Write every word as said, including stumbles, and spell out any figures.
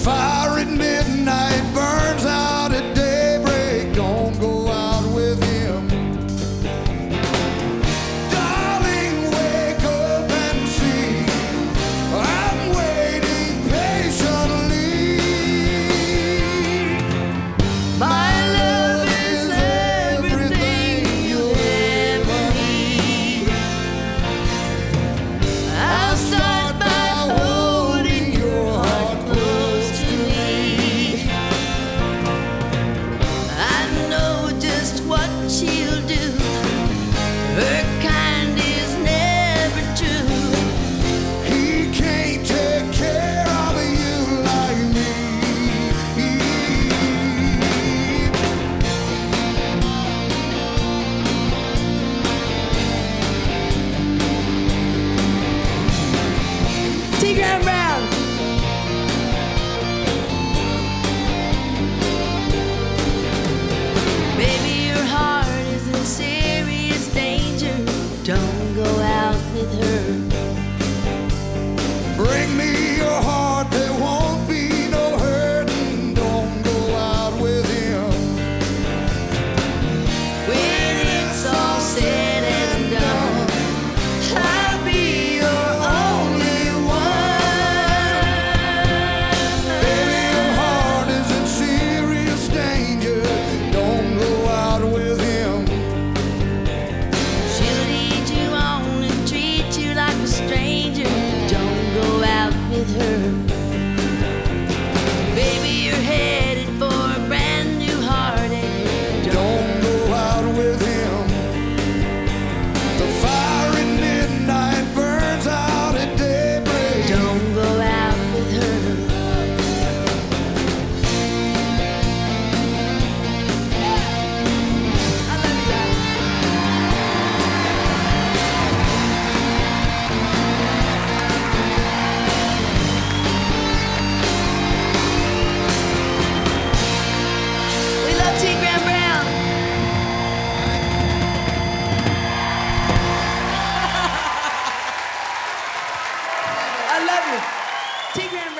fire at midnight burns out at daybreak. Don't go out with him. Darling, wake up and see I'm waiting patiently. My love is everything you ever need. I'll start by holding your heart close to me. I know just what she'll do. Her kind is never true. He can't take care of you like me. T. Graham Brown. Baby, your heart is in serious danger. Don't go out with her. Bring me your heart, there won't be no hurting. Don't go out with him. When it's all said and done, I'll be your only one. Baby, your heart is in serious danger. Don't go out with him. She'll lead you on and treat you like a stranger. Don't go out with her. Baby, you're headed for a brand new heartache. Don't go out with him. The fire at midnight burns out at daybreak. Don't go out with her. I love you guys. We love T. Graham Brown. I love you. T. Graham Brown.